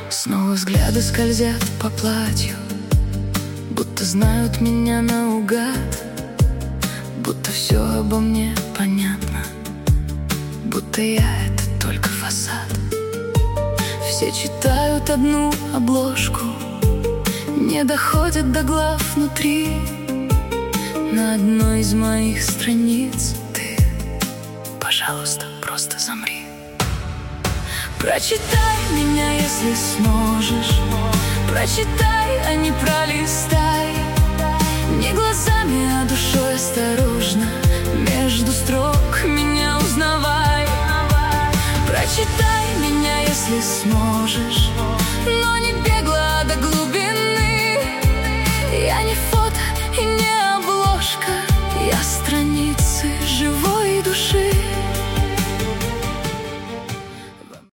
Снова взгляды скользят по платью, будто знают меня наугад, будто все обо мне понятно, будто я — это только фасад. Все читают одну обложку, не доходят до глав внутри. На одной из моих страниц ты, пожалуйста, просто замри. Прочитай меня, если сможешь. Прочитай, а не пролистай. Не глазами, а душой осторожно. Между строк меня узнавай. Прочитай меня, если сможешь.